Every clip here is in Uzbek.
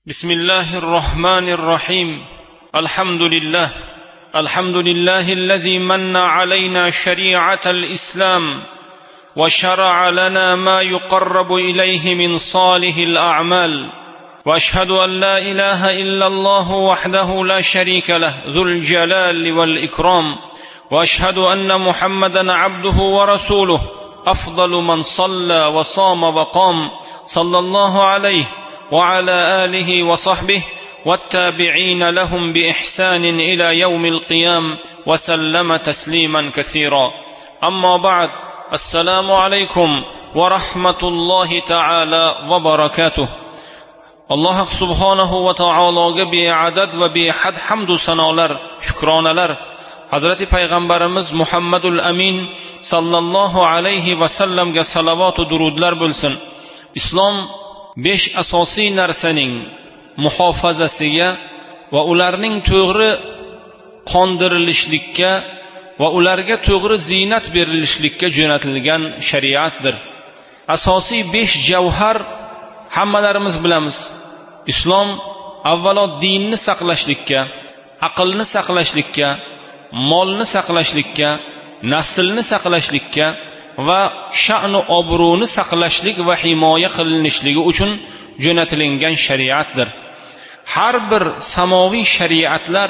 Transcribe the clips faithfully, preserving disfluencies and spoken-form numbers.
بسم الله الرحمن الرحيم. الحمد لله الحمد لله الذي من علينا شريعة الإسلام وشرع لنا ما يقرب إليه من صالح الأعمال، وأشهد أن لا إله إلا الله وحده لا شريك له ذو الجلال والإكرام، وأشهد أن محمدا عبده ورسوله أفضل من صلى وصام وقام، صلى الله عليه وعلى آله وصحبه والتابعين لهم بإحسان إلى يوم القيام وسلم تسليما كثيرا. أما بعد، السلام عليكم ورحمة الله تعالى وبركاته. الله سبحانه وتعالى بعدد وبحد حمد و sanolar, shukronalar Hazrati Payg'ambarimiz Muhammadul Amin sallallohu alayhi va sallamga salovat va durudlar bo'lsin. Islom besh asosiy narsaning muhofazasiga va ularning to'g'ri qondirilishlikka va ularga to'g'ri ziynat berilishlikka jo'natilgan shariatdir. Asosiy besh javhar hammalarimiz bilamiz. Islom avvalo dinni saqlashlikka, aqlni saqlashlikka, molni saqlashlikka, naslni saqlashlikka va sha'nu obro'ni saqlashlik va himoya qilinishligi uchun jo'natilingan shariatdir. Har bir samoviy shariatlar,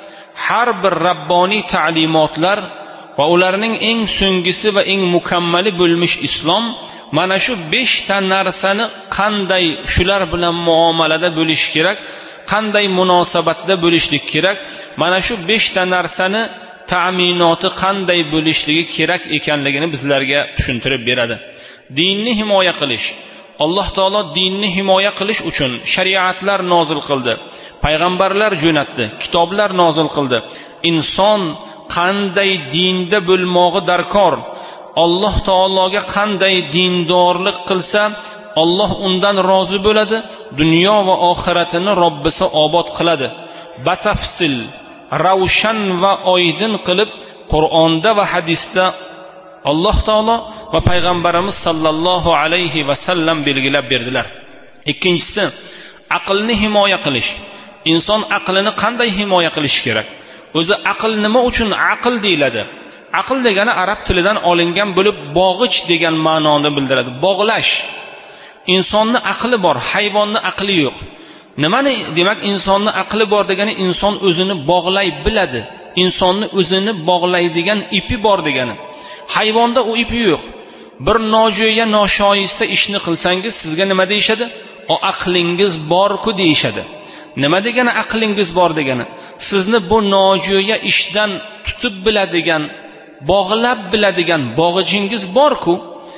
har bir rabboniy ta'limotlar va ularning eng so'nggisi va eng mukammali bo'lmish islom mana shu besh ta narsani qanday shular bilan muomalada bo'lish kerak, qanday munosabatda bo'lishlik kerak, mana shu besh ta narsani ta'minoti qanday bo'lishligi kerak ekanligini bizlarga tushuntirib beradi. Dinni himoya qilish. Alloh taolo dinni himoya qilish uchun shariatlar nozil qildi, payg'ambarlar jo'natdi, kitoblar nozil qildi. Inson qanday dinda bo'lmog'i darkor, Alloh taologa qanday dindorlik qilsa Alloh undan rozi bo'ladi, dunyo va oxiratini Robbisi obod qiladi. Batafsil, ravshan va oydin qilib Qur'onda va hadisda Alloh taolo va payg'ambarimiz sallallohu alayhi va sallam belgilab berdilar. Ikkinchisi, aqlni himoya qilish. Inson aqlini qanday himoya qilish kerak? O'zi aql nima uchun aql deyiladi? Aql degani arab tilidan olingan bo'lib bog'ich degan ma'noni bildiradi. Bog'lash. Insonning aqli bor, hayvonning aqli yo'q. Nimani demak insonning aqli bor degani inson o'zini bog'lay biladi. Insonni o'zini bog'laydigan ipi bor degani. Hayvonda u ipi yo'q. Bir nojo'ya, noshoista ishni qilsangiz sizga nima deyshadi? O aqlingiz bor-ku deyshadi. Nima degani aqlingiz bor degani? Sizni bu nojo'ya ishdan tutib biladigan, bog'lab biladigan bog'ichingiz bor-ku.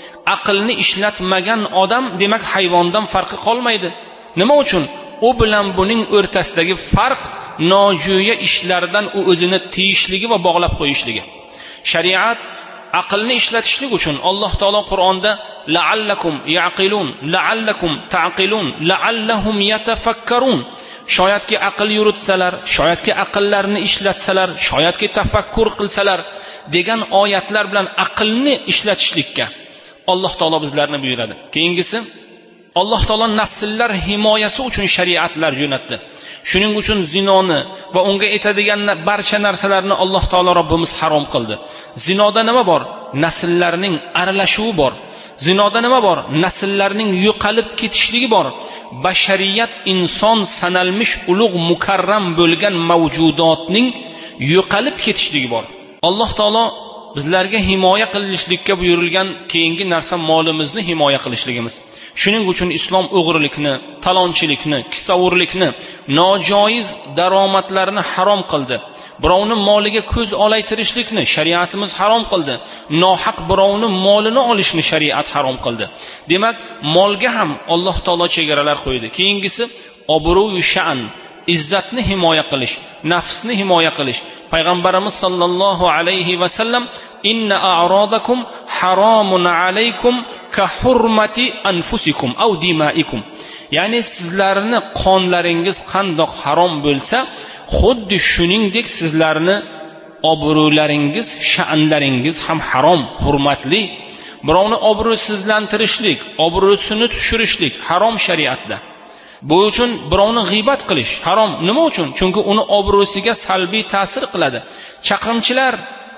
Aqlni ishlatmagan odam demak hayvondan farqi qolmaydi. Nima uchun? U bilan buning o'rtasidagi farq nojo'ya ishlardan u o'zini tiyishligi va bog'lab qo'yishligi. Shariat aqlni ishlatishlik uchun Alloh taolo Qur'onda la'allakum yaqilun, la'allakum taqilun, la'allahum yatafakkarun. Shoyatki aql yuritsalar, shoyatki aqllarini ishlatsalar, shoyatki tafakkur qilsalar degan oyatlar bilan aqlni ishlatishlikka Alloh taolo bizlarni buyuradi. Keyingisi, Alloh taolo nasllar himoyasi uchun shariatlar jo'natdi. Shuning uchun zinoni va unga etadigan barcha narsalarni Alloh taolo Robbimiz harom qildi. Zinoda nima bor? Nasllarning aralashuvi bor. Zinoda nima bor? Nasllarning yo'qolib ketishligi bor. Bashariyat inson sanalmish ulug' mukarram bo'lgan mavjudotning yo'qolib ketishligi bor. Alloh taolo bizlarga himoya qilinishlikka buyurilgan keyingi narsa molimizni himoya qilishligimiz. Shuning uchun islom o'g'rilikni, talonchilikni, kisavurlikni, nojoiz daromadlarni harom qildi. Birovning moliga ko'z olaytirishlikni shariatimiz harom qildi. Nohaq birovning molini olishni shariat harom qildi. Demak, molga ham Alloh taolo chegaralar qo'ydi. Keyingisi obro'-yu sha'an, izzatni himoya qilish, nafsni himoya qilish. Payg'ambarimiz sallallohu alayhi va sallam inna a'radakum haramun alaykum ka hurmati anfusikum aw dimaikum. Ya'ni sizlarni qonlaringiz qandoq harom bo'lsa, xuddi shuningdek sizlarni obro'laringiz, sha'nlaringiz ham harom, hurmatli. Birovni obro'sizlantirishlik, obro'sini tushirishlik harom shariatda. Bu uchun birovni g'iybat qilish harom. Nima uchun? Chunki uni obro'siga salbiy ta'sir qiladi. Chaqimchilar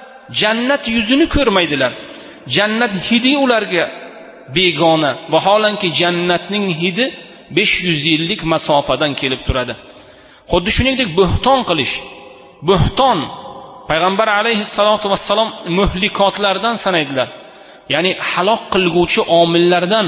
jannat yuzini ko'rmaydilar. Jannat hidi ularga begona, vaholanki jannatning hidi besh yuz yillik masofadan kelib turadi. Xuddi shuningdek bo'hton qilish. Bo'hton payg'ambar alayhissalotu vassalom muhlikotlardan sanaydilar. Ya'ni halok qilguvchi omillardan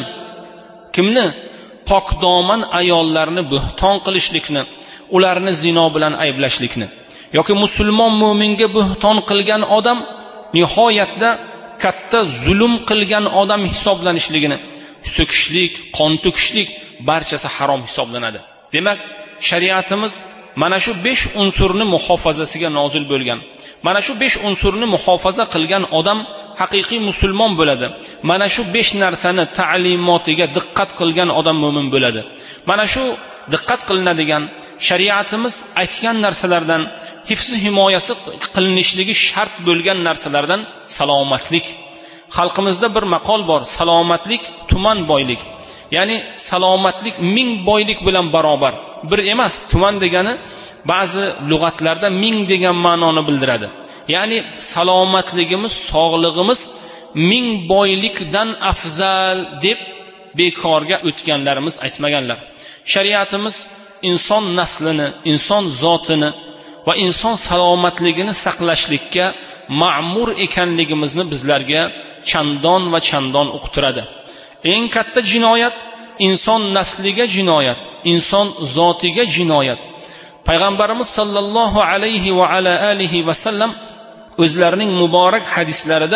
kimni? Pokdoman ayollarni bo'hton qilishlikni, ularni zino bilan ayblashlikni yoki musulmon mu'minga bo'hton qilgan odam nihoyatda katta zulm qilgan odam hisoblanishligini, so'kishlik, qon to'kishlik barchasi harom hisoblanadi. Demak, shariatimiz mana shu besh unsurni muhofazasiga nozil bo'lgan. Mana shu besh unsurni muhofaza qilgan odam haqiqiy musulmon bo'ladi. Mana shu besh narsani ta'limotiga diqqat qilgan odam mu'min bo'ladi. Mana shu diqqat qilinadigan shariatimiz aytgan narsalardan, hifzi himoyasi qilinishligi shart bo'lgan narsalardan salomatlik. Xalqimizda bir maqol bor: salomatlik tuman boylik. Ya'ni salomatlik ming boylik bilan barobar. Bir emas, tuman degani ba'zi lug'atlarda ming degan ma'noni bildiradi. Ya'ni salomatligimiz, sog'lig'imiz ming boylikdan afzal deb bekorga o'tganlarimiz aytmaganlar. Shariatimiz inson naslini, inson zotini va inson salomatligini saqlashlikka ma'mur ekanligimizni bizlarga chandon va chandon uqtiradi. Eng katta jinoyat inson nasliga jinoyat, inson zotiga jinoyat. Payg'ambarimiz sallallohu alayhi va ala alihi va sallam o'zlarining muborak hadislarida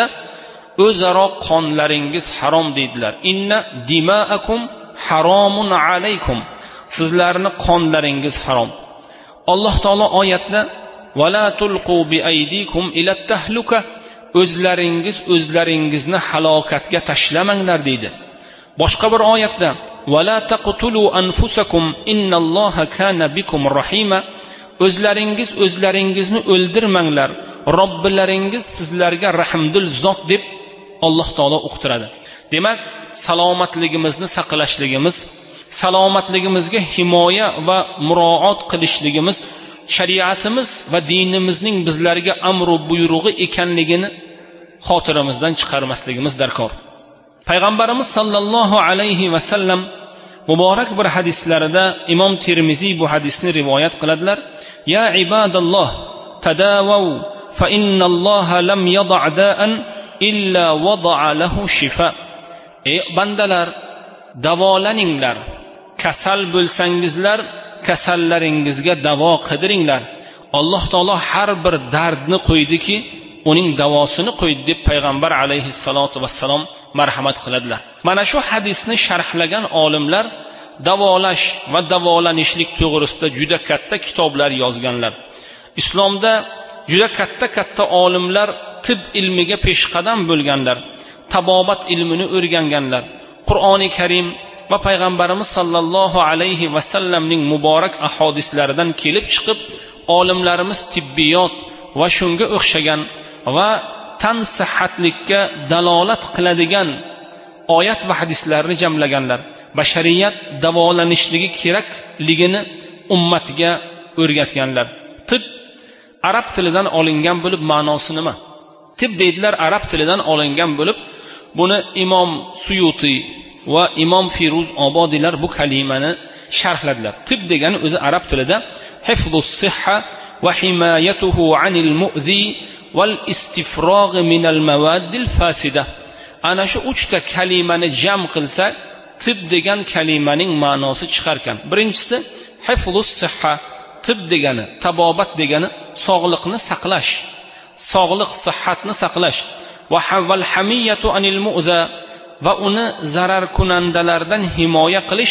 o'zaro qonlaringiz harom deydilar. Inna dima'akum haromun alaykum. Sizlarning qonlaringiz harom. Alloh taolo oyatda wala tulqu bi aydikum ila tahluka, o'zlaringiz o'zlaringizni halokatga tashlamanglar deydi. Boshqa bir oyatda wala taqtulu anfusakum innalloha kana bikum rahima, o'zlaringiz o'zlaringizni o'ldirmanglar, Robbilaringiz sizlarga rahmdil zot deb Alloh taolo uqtiradi. Demak, salomatligimizni saqlashligimiz, salomatligimizga himoya va muroat qilishligimiz shariatimiz va dinimizning bizlarga amr va buyrug'i ekanligini xotiramizdan chiqarmasligimiz darkor. Payg'ambarimiz sallallohu alayhi va sallam muborak bir hadislarida Imom Termiziy bu hadisni rivoyat qiladilar. Ya ibadalloh, tadawaw fa innalloha lam yada' da'an illa wada'a lahu shifa. Ey bandalar, davolaninglar. Kasal bo'lsangizlar, kasallaringizga davo qidiringlar. Alloh taolo har bir dardni qo'ydiki, uning davosini qo'ydi deb payg'ambar alayhissalotu vassalom marhamat qiladilar. Mana shu hadisni sharhlagan olimlar davolash va davolanishlik to'g'risida juda katta kitoblar yozganlar. Islomda juda katta katta olimlar tib ilmiga peshqadam bo'lganlar, tabobat ilmini o'rganganlar. Qur'oni Karim va payg'ambarimiz sallallohu alayhi va sallamning muborak ahodislaridan kelib chiqib, olimlarimiz tibbiyot va shunga o'xshagan va tan sihatlikka dalolat qiladigan oyat va hadislarni jamlaganlar. Bashariyat davolanishligi kerakligini ummatiga o'rgatganlar. Tib arab tilidan olingan bo'lib ma'nosi nima? Tib deydilar, arab tilidan olingan bo'lib, buni Imom Suyuti va Imom Firuz Obodilar bu kalimani sharhladilar. Tib degani o'zi arab tilida hifzus sihha va himayatuhu anil mu'zi val istifrog min al mawaddil fasida. Ana shu uchta kalimani jam qilsak, tib degan kalimaning ma'nosi chiqarkan. Birinchisi hifzus sihha, tib degani, tabobat degani sog'liqni saqlash, sog'liq sihatni saqlash. Va haval hamiyatu anil mu'za, va uni zarar kunandalardan himoya qilish,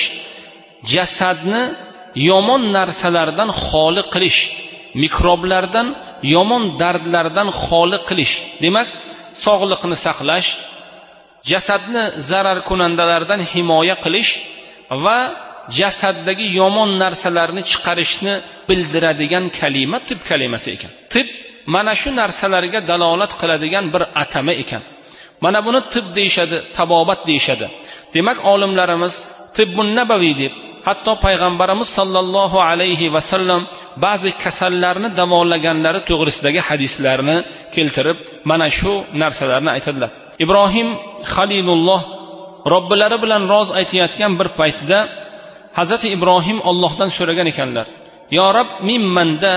jasadni yomon narsalardan xoli qilish, mikroblardan, yomon dardlardan xoli qilish. Demak, sog'liqni saqlash, jasadni zarar kunandalardan himoya qilish va jasaddagi yomon narsalarni chiqarishni bildiradigan kalima tib kalimasi ekan. Tib mana shu narsalarga dalolat qiladigan bir atama ekan. Mana buni tib deyshadi, tabobat deyshadi. Demak, olimlarimiz tibbun nabaviy deb, hatto payg'ambarimiz sollallohu alayhi vasallam ba'zi kasallarni davolaganlari to'g'risidagi hadislarni keltirib mana shu narsalarni aytadilar. Ibrohim Xalilulloh Robbilari bilan roz aytayotgan bir paytda Hazrati Ibrohim Allohdan so'ragan ekanlar: "Ya Rob, mimmanda,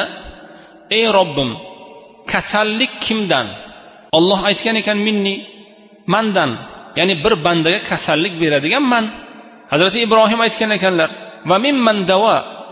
ey Robbim, kasallik kimdan?" Alloh aytgan ekan: "Minni, mandan." Ya'ni bir bandaga kasallik beradigan man. Hazrati Ibrohim aytgan ekanlar: "Va mimman davo."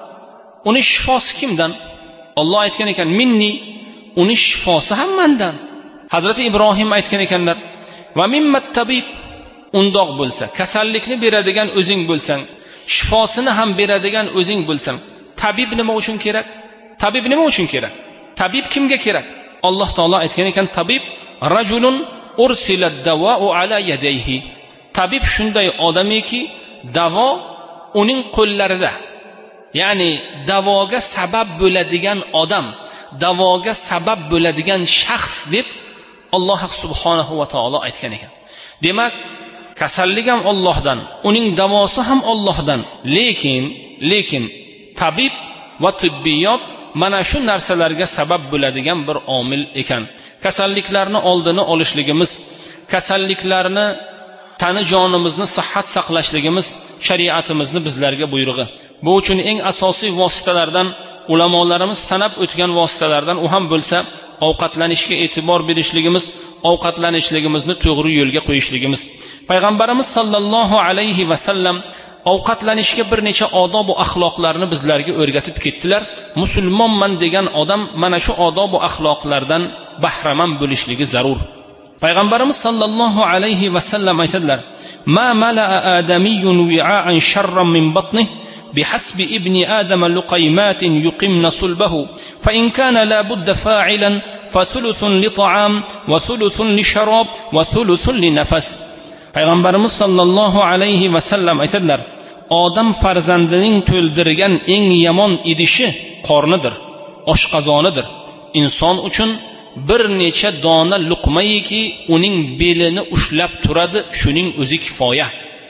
Uni shifosi kimdan? Alloh aytgan ekan: "Minni." Uni shifosi ham mendan. Hazrati Ibrohim aytgan ekanlar: "Va mimmat tabib." Undoq bo'lsa, kasallikni beradigan o'zing bo'lsang, shifosini ham beradigan o'zing bo'lsang, tabib nima uchun kerak? Tabib nima uchun kerak? Tabib kimga kerak? Alloh taolo aytgan ekan: "Tabib rajulun ursila ad-dawa'u ala yadayhi." Tabib shunday odamiki, davo uning qo'llarida. Ya'ni davoga sabab bo'ladigan odam, davoga sabab bo'ladigan shaxs deb Alloh subhanahu va taolo aytgan ekan. Demak, kasallik ham Allohdan, uning davosi ham Allohdan. Lekin, lekin tabib va tibbiyot mana shu narsalarga sabab bo'ladigan bir omil ekan. Kasalliklarni oldini olishligimiz, kasalliklarni tani jonimizni sihhat saqlashligimiz shariatimizni bizlarga buyrug'i. Bu uchun eng asosiy vositalardan, ulamolarimiz sanab o'tgan vositalardan u ham bo'lsa ovqatlanishga e'tibor berishligimiz, ovqatlanishligimizni to'g'ri yo'lga qo'yishligimiz. Payg'ambarimiz sollallohu alayhi vasallam ovqatlanishga bir necha odob va axloqlarni bizlarga o'rgatib ketdilar. Musulmonman degan odam mana shu odob va axloqlardan bahramand bo'lishligi zarur. Payg'ambarimiz sollallohu alayhi vasallam aytadilar: "Ma mala'a adamiyyun wi'a'an sharran min batnihi bihasbi ibni adam luqaymatin yuqimna sulbahu fa in kana la budda fa'ilan fa thuluthun li ta'am wa thuluthun li sharob wa thuluthun li nafas." Payg'ambarimiz sollallohu alayhi vasallam aytadilar: "Odam farzandining to'ldirgan eng yomon idishi qornidir, oshqozonidir. Inson uchun bir necha dona luqmayiki uning belini ushlab turadi, shuning o'zi kifoya.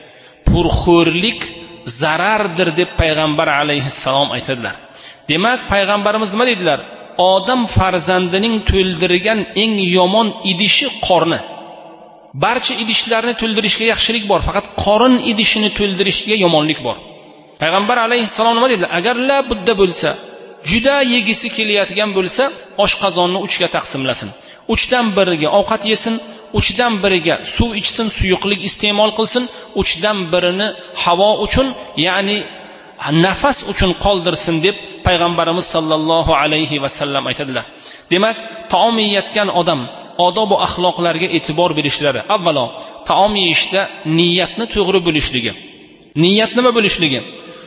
Purxo'rlik zarardir" deb payg'ambar alayhissalom aytadilar. Demak, payg'ambarimiz nima dedilar? Odam farzandining to'ldirgan eng yomon idishi qorni. Barcha idishlarni to'ldirishga yaxshilik bor, faqat qorin idishini to'ldirishga yomonlik bor. Payg'ambar alayhissalom nima dedilar? Agar la budda bo'lsa, juda yegisi kelayotgan bo'lsa, oshqozonni uchga taqsimlasin. uchdan biriga ovqat yesin, uchdan biriga suv ichsin, suyuqlik iste'mol qilsin, uchdan birini havo uchun, ya'ni nafas uchun qoldirsin deb payg'ambarimiz sollallohu alayhi vasallam aytadilar. Demak, taom yeyotgan odam odob va axloqlarga e'tibor berishlari. Avvalo, taom yeyishda niyatni to'g'ri bo'lishligi. Niyat nima bo'lishligi?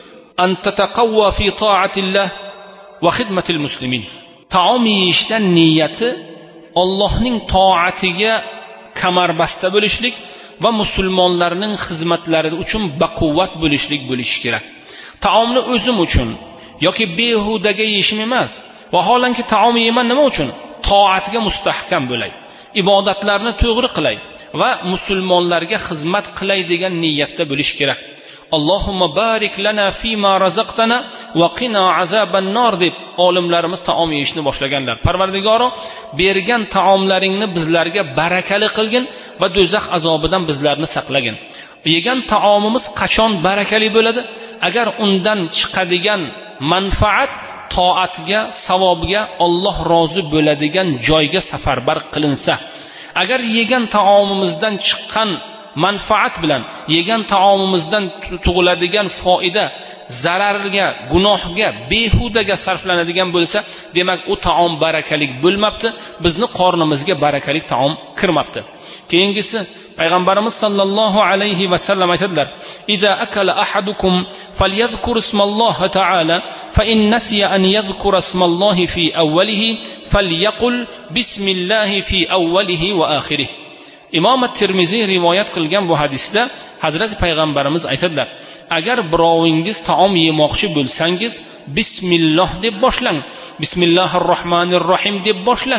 An tataqawwa fi ta'atillah va xidmatil muslimin. Taom yeyishda niyati Allohning toatiga kamarbasta bo'lishlik va musulmonlarning xizmatlari uchun baquvvat bo'lishlik bo'lishi kerak. Taomni o'zim uchun yoki behudaga yeyishim emas. Vaholanki taom yeyman nima uchun? Toatga mustahkam bo'lay, ibodatlarni to'g'ri qilay va musulmonlarga xizmat qilay degan niyatda bo'lish kerak. Allohumma barik lana fima razaqtana va qina azaban nar deb olimlarimiz taom yeyishni boshlaganlar. Parvardigoro, bergan taomlaringni bizlarga barakali qilgin va do'zax azobidan bizlarni saqlagin. Yegan taomimiz qachon barakali bo'ladi? Agar undan chiqadigan manfaat toatga, savobga, Alloh rozi bo'ladigan joyga safarbar qilinsa. Agar yegan taomimizdan chiqqan manfaat bilan yegan taomimizdan tug'iladigan foyda zararga, gunohga, behudaga sarflanadigan bo'lsa, demak u taom barakalik bo'lmabdi, bizni qornimizga barakalik taom kirmabdi. Keyingisi payg'ambarimiz sollallohu alayhi vasallam aytadilar: "Iza akala ahadukum falyadhkur ismallohi ta'ala fa in nasiya an yadhkura ismallohi fi awwalihi falyaqul bismillahi fi awwalihi va akhirih." Imom at-Tirmiziy rivoyat qilgan bu hadisda Hazrat payg'ambarimiz aytadilar: "Agar birovingiz taom yemoqchi bo'lsangiz, bismillah deb boshlang. Bismillahir rohmanir rohim deb boshlang.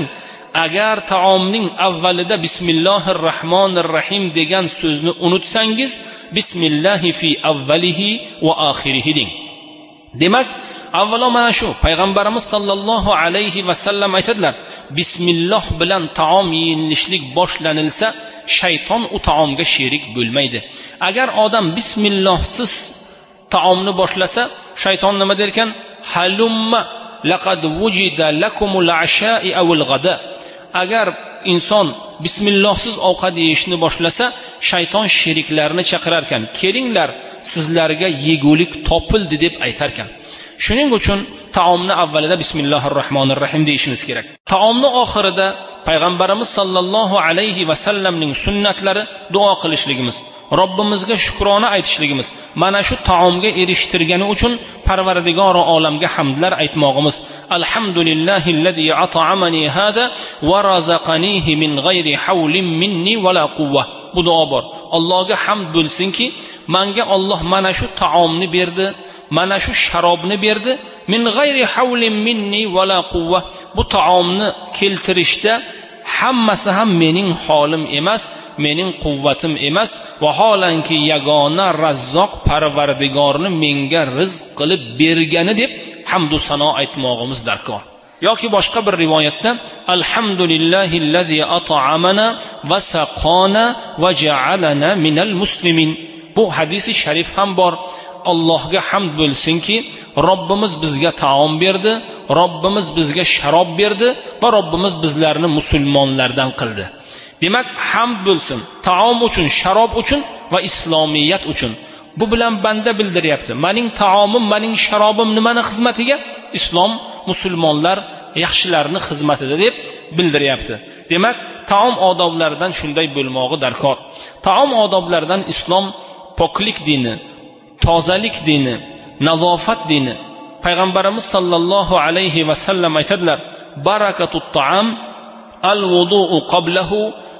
agar taomning avvalida bismillohir rohmonir rohim degan so'zni unutsangiz, bismillahi fi avvalihi va oxirihi deng. Demak, avvalo mana shu payg'ambarimiz sollallohu alayhi vasallam aytadilar, bismilloh bilan taom yeyilishlik boshlanilsa, shayton u taomga sherik bo'lmaydi. Agar odam bismillohsiz taomni boshlasa, shayton nima der ekan? Halumma laqad wujida lakumul asha'i awil g'ada. Agar inson bismillohsiz ovqat yeyishni boshlasa, shayton sheriklarni chaqirar ekan, kelinglar sizlarga yegulik topildi deb aytar ekan. Shuning uchun taomni avvalida bismillohir rohmonir rohim deyishimiz kerak. Taomni oxirida payg'ambarimiz sollallohu alayhi vasallamning sunnatlari duo qilishligimiz, Robbimizga shukrona aytishligimiz, mana shu taomga erishtirgani uchun Parvardigori olamga hamdlar aytmoqimiz. Alhamdulillahillazi at'amani hada va razaqanihi min g'ayri hawlin minni va la quvva. Bu duo bor. Allohga hamd bo'lsinki, menga Alloh mana shu taomni berdi, mana shu sharobni berdi, min g'ayri hawlin minni va la quvva. Bu taomni keltirishda hammasi ham mening holim emas, mening quvvatim emas, vaholanki yagona Razzoq Parvardigorni menga rizq qilib bergani deb hamd va sano aytmoqimiz darkor. Yoki boshqa bir rivoyatda alhamdulillahillazi at'amana va saqona va ja'alana minal muslimin. Bu hadisi sharif ham bor. Allohga hamd bo'lsinki, Robbimiz bizga taom berdi, Robbimiz bizga sharob berdi va Robbimiz bizlarni musulmonlardan qildi. Demak, hamd bo'lsin taom uchun, sharob uchun va islomiyat uchun. Bu bilan banda bildiryapti, mening taomim, mening sharobim nimani xizmatiga? Islom, musulmonlar, yaxshilarni xizmatida deb bildiryapti. Demak, taom odoblaridan shunday bo'lmog'i darkor. Taom odoblaridan islom poklik dini, tozalik dini, nazofat dini. Payg'ambarimiz sollallohu alayhi vasallam aytadilar, barakatut ta'am al-wudu'u qablahu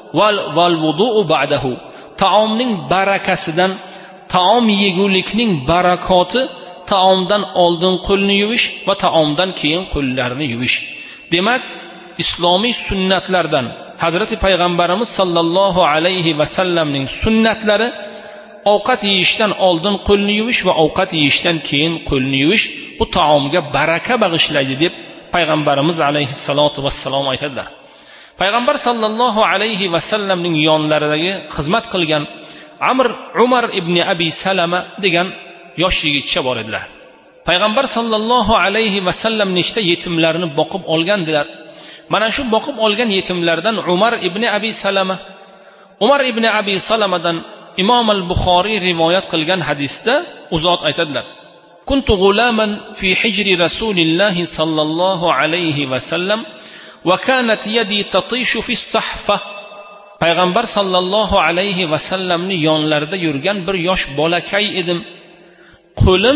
wal wudu'u ba'dahu. Taomning barakasidan, taom yegulikning barakoti taomdan oldin qo'lni yuvish va taomdan keyin qo'llarni yuvish. Demak, islomiy sunnatlardan Hazrati Payg'ambarimiz sollallohu alayhi vasallamning sunnatlari ovqat yeyishdan oldin qo'lni yuvish va ovqat yeyishdan keyin qo'lni yuvish bu taomga baraka bag'ishlaydi deb payg'ambarimiz alayhissalatu vassalom aytadilar. Payg'ambar sollallohu alayhi vasallamning yonlaridagi xizmat qilgan Amr Umar ibn Abi Salama degan yosh yigitcha bor edilar. Payg'ambar sollallohu alayhi vasallam nechta yetimlarni boqib olgandilar. Mana shu boqib olgan yetimlardan Umar ibn Abi Salama, Umar ibn Abi Salamadan Imom al-Buxoriy rivoyat qilgan hadisda u zot aytadilar: "Kuntu g'ulaman fi hijri Rasulillah sallallohu alayhi va sallam va kanat yadi tatishu fi as-sahfa." Payg'ambar sallallohu alayhi va sallamning yonlarida yurgan bir yosh bolakay edim. Qo'lim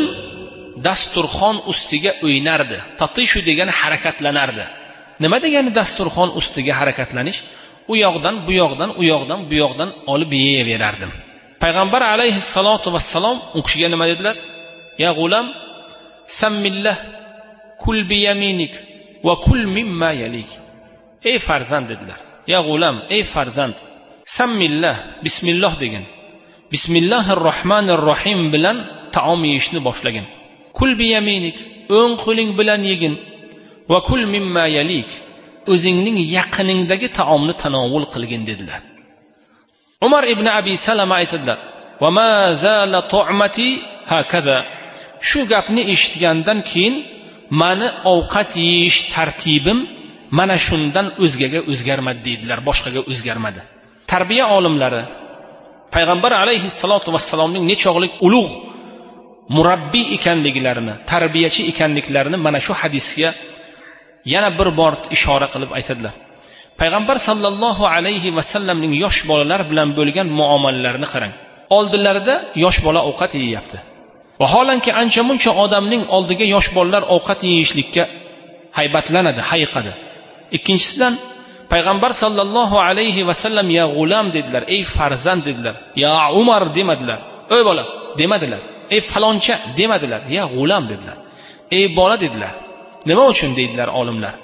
dasturxon ustiga o'ynardi. Tatishu degan harakatlanardi. Nima degani dasturxon ustiga harakatlanish? U yoqdan bu yoqdan, u yoqdan bu yoqdan olib yeyaverardim. Payg'ambar alayhissalatu vassalom u kishiga nima dedilar? Ya g'ulam, sammillah, kul bi yaminik va kul mimma yalik. Ey farzand dedilar. Ya g'ulam, ey farzand, sammillah, bismillah degan. Bismillahir rohmanir rohim bilan taom yeyishni boshlagan. Kul bi yaminik, o'ng qo'ling bilan yegin. Va kul mimma yalik, o'zingning yaqiningdagi taomni tanovul qilgin dedilar. Umar ibn Abi Salama aytadilar: "Va ma zala tu'mati hakaza." Shu gapni eshitgandan keyin meni ovqat yeyish tartibim mana shundan o'zgaga o'zgarmadi dedilar, boshqaga o'zgarmadi. Tarbiya olimlari payg'ambar alayhissalatu vassalomning nechog'lik ulug' murabbiy ekanliklarini, tarbiyachi ekanliklarini mana shu hadisga yana bir bor ishora qilib aytadilar. Payg'ambar sallallohu alayhi vasallamning yosh bolalar bilan bo'lgan muomalalarini qarang. Oldilarida yosh bola ovqat yeyapti. Vaholanki ancha muncha odamning oldiga yosh bolalar ovqat yeyishlikka haybatlanadi, hayiqadi. Ikkinchisidan payg'ambar sallallohu alayhi vasallam ya g'ulam dedilar, ey farzand dedilar. Ya Umar demadilar. Ey bola demadilar. Ey faloncha demadilar. Ya g'ulam dedilar. Ey bola dedilar. Nima uchun deydilar olimlar?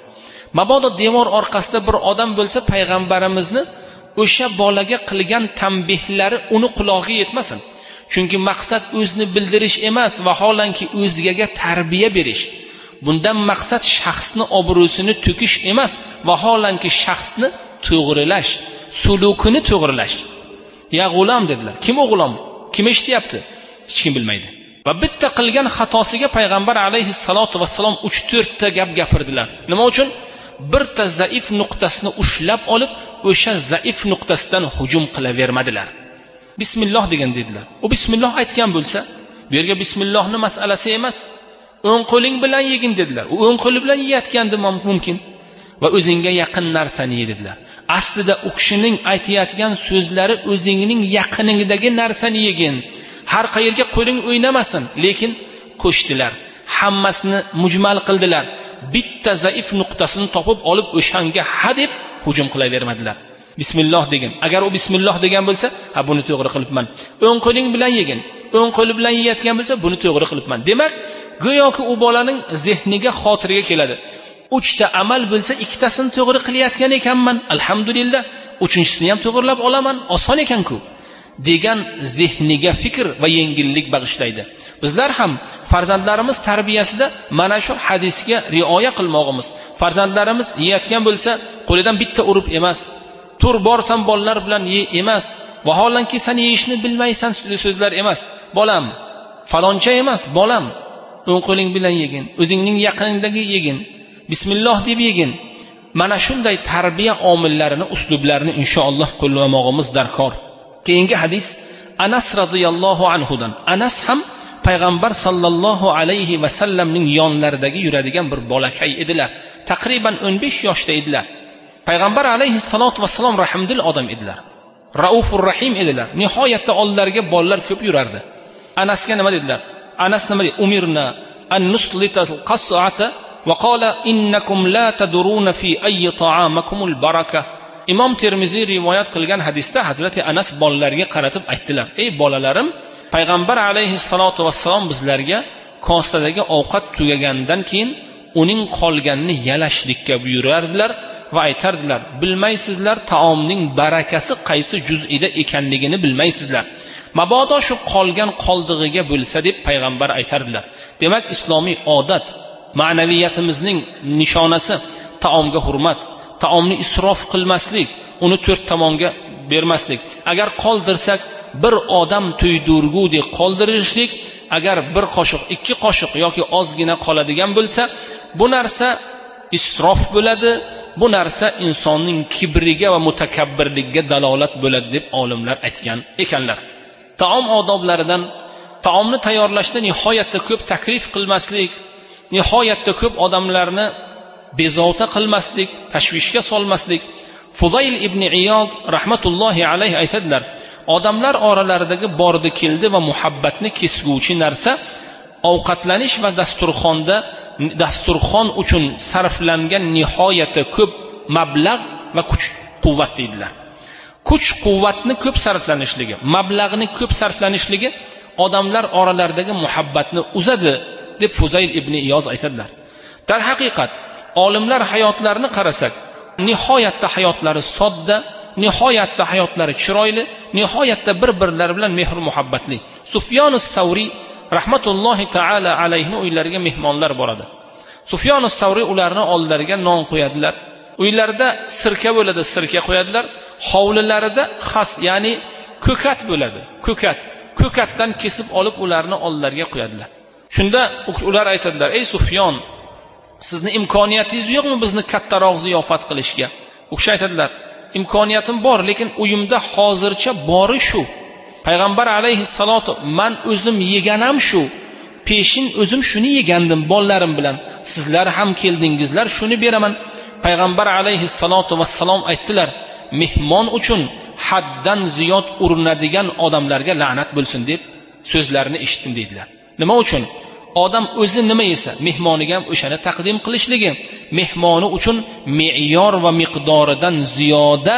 Mabodo devor orqasida bir odam bo'lsa, payg'ambarimizni o'sha bolaga qilgan tanbehlari uni qulog'iga yetmasin. Chunki maqsad o'zni bildirish emas, vaholanki o'zgaga tarbiya berish. Bundan maqsad shaxsni obro'sini to'kish emas, vaholanki shaxsni to'g'rilash, sulukini to'g'rilash. Ya g'ulam dedilar. Kim o g'ulam? Kim eshityapti? Hech kim bilmaydi. Va bitta qilgan xatosiga payg'ambar alayhissalatu vassalom uch to'rt ta gap gapirdilar. Nima uchun? Birta zaif nuqtasini ushlab olib, o'sha zaif nuqtasidan hujum qilavermadilar. Bismilloh degan dedilar. U bismilloh aytgan bo'lsa, bu yerga bismillohni masalasi emas. O'ng qo'ling bilan yegin dedilar. U o'ng qo'li bilan yeyotgandi mumkin. Va o'zingga yaqin narsani ye dedilar. Aslida u kishining aytayotgan so'zlari o'zingning yaqiningdagi narsani yegin. Har qayerga qo'ling o'ynamasin, lekin qo'shdilar. Hammasini mujmal qildilar. Bitta zaif nuqtasini topib olib o'shanga ha deb hujum qilavermadilar. Bismilloh degan. Agar u bismilloh degan bo'lsa, ha buni to'g'ri qilibman. O'ng qo'ling bilan yegin. O'ng qo'li bilan yeyotgan bo'lsa, buni to'g'ri qilibman. Demak, go'yoki u bolaning zehniga, xotiriga keladi. uchta amal bo'lsa, ikkitasini to'g'ri qilayotgan ekanman. Alhamdulillah, uchinchisini ham to'g'rilab olaman. Oson ekan-ku. degan zehniga fikr va yengillik bag'ishlaydi. Bizlar ham farzandlarimiz tarbiyasida mana shu hadisga rioya qilmoqimiz. Farzandlarimiz yeyotgan bo'lsa, qo'lidan bitta urib emas, tur borsam bolalar bilan ye emas, vaholanki sen yeyishni bilmaysan so'zlar emas. Bolam, faloncha emas, bolam, o'ng qo'ling bilan yegin, o'zingning yaqiningdagi yegin, bismilloh deb yegin. Mana shunday tarbiya omillarini, uslublarini inshaalloh qo'llamog'imiz darkor. Keyingi hadis Anas radhiyallohu anhudan. Anas ham payg'ambar sallallohu alayhi va sallamning yonlaridagi yuradigan bir bolakay edilar. Taqriban o'n besh yoshda edilar. Payg'ambar alayhi salatu vasallam rahimdil odam edilar. Raufur rahim edilar. Nihoyatda oldilariga bolalar ko'p yurardi. Anasga nima dedilar? Anas nima dedi? Umirna an nuslital qas'ata va qala innakum la tadruna fi ayyi ta'amakumul baraka. Imom Termiziy rivoyat qilgan hadisda Hazrati Anas bolalarga qaratib aytdilar: "Ey bolalarim, payg'ambar alayhi salatu vassalom bizlarga kosadagi ovqat tugagandan keyin uning qolganini yalashlikka buyurardilar va aytardilar: bilmaysizlar taomning barakasi qaysi juz'ida ekanligini bilmaysizlar. Mabodo shu qolgan qoldig'iga bo'lsa deb payg'ambar aytardilar." Demak, islomiy odat, ma'naviyatimizning nishonasi taomga hurmat, taomni isrof qilmaslik, uni to'rt tomonga bermaslik. Agar qoldirsak, bir odam to'ydurgudek qoldirishlik, agar bir qoshiq, ikki qoshiq yoki ozgina qoladigan bo'lsa, bu narsa isrof bo'ladi, bu narsa insonning kibriga va mutakabbirligiga dalolat bo'ladi deb olimlar aytgan ekanlar. Taom odoblaridan taomni tayyorlashda nihoyatda ko'p taklif qilmaslik, nihoyatda ko'p odamlarni bezovta qilmaslik, tashvishga solmaslik. Fuzayl ibn Iyod rahmatullohi alayhi aytadilar: odamlar oralaridagi bordi keldi va muhabbatni kesguvchi narsa ovqatlanish va dasturxonda dasturxon uchun sarflangan nihoyatda ko'p mablag' va kuch quvvat deydilar. Kuch quvvatni ko'p sarflanishligi, mablag'ni ko'p sarflanishligi odamlar oralaridagi muhabbatni uzadi deb Fuzayl ibn Iyod aytadilar. Dar haqiqat olimlar hayotlarini qarasak, nihoyatda hayotlari sodda, nihoyatda hayotlari chiroyli, nihoyatda bir-birlari bilan mehr muhabbatli. Sufyon as-Savri rahmatullohi taala alayhi uylariga mehmonlar boradi. Sufyon as-Savri ularni oldilariga non qo'yadilar. Uylarida sirka bo'ladi, sirka qo'yadilar. Hovlilarida xas, ya'ni ko'kat bo'ladi. Ko'kat. Ko'katdan kesib olib ularni oldilariga qo'yadilar. Shunda ular aytadilar: "Ey Sufyon, sizni imkoniyatingiz yo'qmi bizni kattaroq ziyofat qilishga?" U kishi aytadilar: "Imkoniyatim bor, lekin uyimda hozircha bori shu. Payg'ambar alayhissalatu man o'zim yeganam shu. Peshin o'zim shuni yegandim bolalarim bilan. Sizlar ham keldingizlar, shuni beraman." Payg'ambar alayhissalatu vassalom aytdilar: "Mehmon uchun haddan ziyod urinadigan odamlarga la'nat bo'lsin" deb so'zlarini eshitdim deydilar. Nima uchun? Odam o'zi nima yesa, mehmoniga ham o'shani taqdim qilishligi, mehmoni uchun me'yor va miqdoridan ziyoda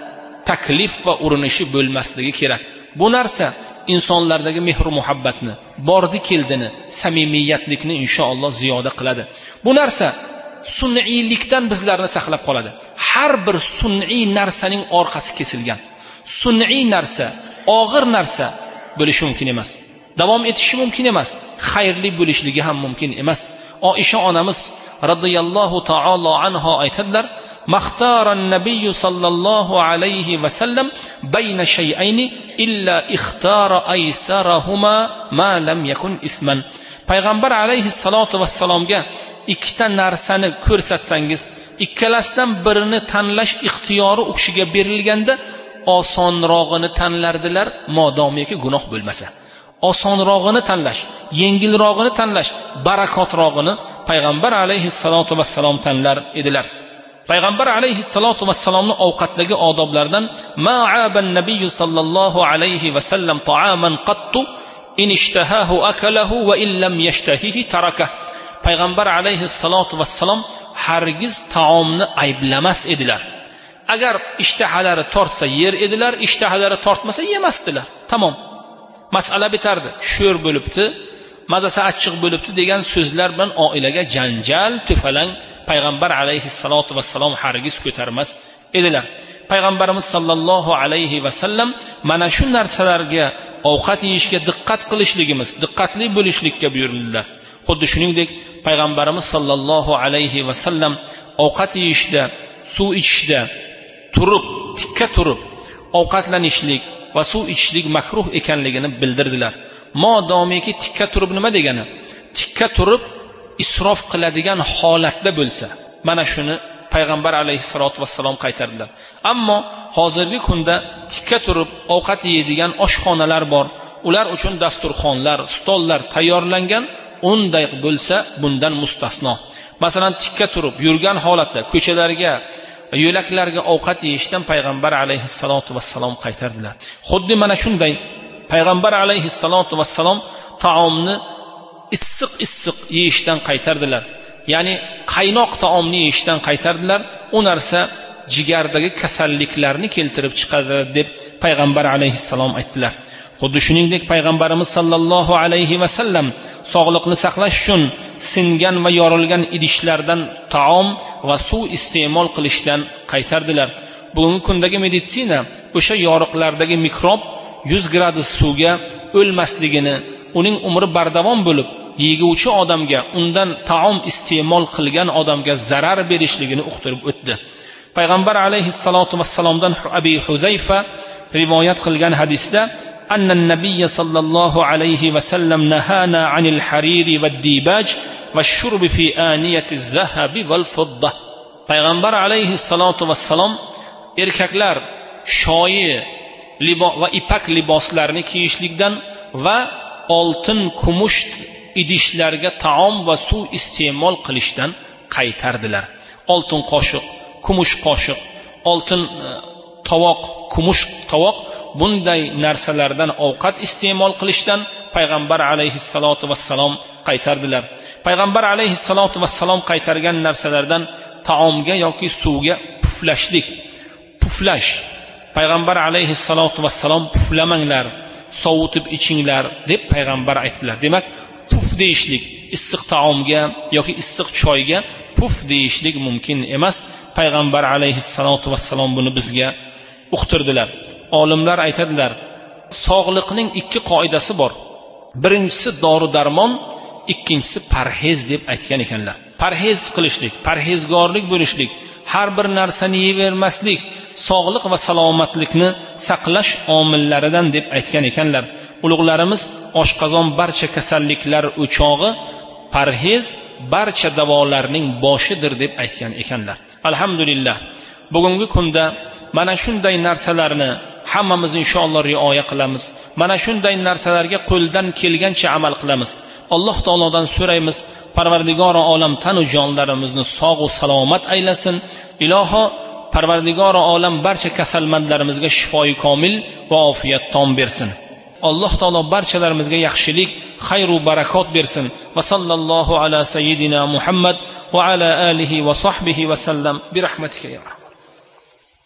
taklif va urinishi bo'lmasligi kerak. Bu narsa insonlardagi mehr muhabbatni, bordi keldini, samimiyatlikni inshaalloh ziyoda qiladi. Bu narsa sun'iylikdan bizlarni saqlab qoladi. Har bir sun'iy narsaning orqasi kesilgan. Sun'iy narsa, og'ir narsa bo'lishi mumkin emas. Davom etishi mumkin emas. Xayrli bo'lishligi ham mumkin emas. Oisha onamiz radhiyallohu ta'ala anha aytadilar: "Maxtara an-nabiy sallallohu alayhi va sallam bayna shay'ayni illa ikhtara aysarahuma ma lam yakun isman." Payg'ambar alayhi salatu vassalomga ikkita narsani ko'rsatsangiz, ikkalasidan birini tanlash ixtiyori u kishiga berilganda osonrog'ini tanlardilar, modomiki gunoh bo'lmasa. Osonrog'ini tanlash, yengilrog'ini tanlash, barakotrog'ini payg'ambar alayhi salatu vassalom tanlar edilar. Payg'ambar alayhi salatu vassalomning ovqatdagi odoblaridan ma'aban nabiy sallallohu alayhi vasallam ta'aman qattu in ishtahahu akalahu va in lam yashtahihi taraka. Payg'ambar alayhi salatu vassalom hargiz taomni ayblamas edilar. Agar ishtahalari tortsa yer edilar, ishtahalari tortmasa yemasdilar. Tamom. Masala bitardi. Sho'r bo'libdi, mazasi achchiq bo'libdi degan so'zlar bilan oilaga janjal, to'falang payg'ambar alayhi salatu vassalom hargiz ko'tarmas edilar. Payg'ambarimiz sallallohu alayhi vasallam mana shu narsalarga, ovqat yeyishga diqqat qilishligimiz, diqqatli bo'lishlikka buyurildilar. Xuddi shuningdek payg'ambarimiz sallallohu alayhi vasallam ovqat yeyishda, suv ichishda turib, tikka turib ovqatlanishlik va suv ichishlik makruh ekanligini bildirdilar. Modomiki tikka turib nima degani? Tikka turib isrof qiladigan holatda bo'lsa, mana shuni payg'ambar alayhissalatu vassalom qaytardilar. Ammo hozirgi kunda tikka turib ovqat yeydigan oshxonalar bor. Ular uchun dasturxonlar, stollar tayyorlangan. Unday bo'lsa, bundan mustasno. Masalan, tikka turib yurgan holatda ko'chalarga, yo'laklarga ovqat yeyishdan payg'ambar alayhissalatu vassalom qaytardilar. Xuddi mana shunday payg'ambar alayhissalatu vassalom taomni issiq-issiq yeyishdan qaytardilar. Ya'ni qaynoq taomni yeyishdan qaytardilar. U narsa jigardagi kasalliklarni keltirib chiqaradi deb payg'ambar alayhissalom aytdilar. Xuddi shuningdek payg'ambarimiz sallallohu alayhi va sallam sog'liqni saqlash uchun singan va yorilgan idishlardan taom va suv iste'mol qilishdan qaytardilar. Bugungi kundagi meditsina o'sha yoriqlardagi mikrob yuz gradus suvga o'lmasligini, uning umri bardavom bo'lib, yeguvchi odamga, undan taom iste'mol qilgan odamga zarar berishligini uqtirib o'tdi. Payg'ambar alayhissalatu vassalomdan Abi Huzayfa rivoyat qilgan hadisda أن النبي صلى الله عليه وسلم نهانا عن الحرير والديباج والشرب في آنية الذهب والفضة. Payg'ambar alayhissalatu vassalom erkaklar shoyi va ipak liboslarni kiyishlikdan va oltin, kumush idishlarga taom va suv iste'mol qilishdan qaytardilar. Oltin qoshiq, kumush qoshiq, oltin tovoq, kumush tovoq, bunday narsalardan ovqat iste'mol qilishdan payg'ambar alayhissalatu vassalom qaytardilar. Payg'ambar alayhissalatu vassalom qaytargan narsalardan taomga yoki suvga puflashlik, puflash. Payg'ambar alayhissalatu vassalom puflamanglar, sovutib ichinglar deb payg'ambar aytdilar. Demak, puf deyishlik issiq taomga yoki issiq choyga puf deyishlik mumkin emas. Payg'ambar alayhissalatu vassalom buni bizga uqtirdilar. Olimlar aytadilar, sog'liqning ikki qoidasi bor. Birinchisi dori-darmon, ikkinchisi parhez deb aytgan ekanlar. Parhez qilishlik, parhezgorlik bo'lishlik, har bir narsani yevermaslik sog'liq va salomatlikni saqlash omillaridan deb aytgan ekanlar. Ulug'larimiz oshqozon barcha kasalliklar o'chog'i, parhez barcha davolarning boshidir deb aytgan ekanlar. Alhamdulillah, bugungi kunda mana shunday narsalarni hammamiz inshaalloh rioya qilamiz. Mana shunday narsalarga qo'ldan kelgancha amal qilamiz. Alloh taolodan so'raymiz, Parvardigori olam tanu jonlarimizni sog' va salomat aylasin. Iloho Parvardigori olam barcha kasalmandlarimizga shifoi komil va ofiyat tom bersin. Alloh taolo barchalarimizga yaxshilik, xayr va barakot bersin. Va sallallohu ala sayyidina Muhammad va ala alihi va sahbihi va sallam bi rahmatika ya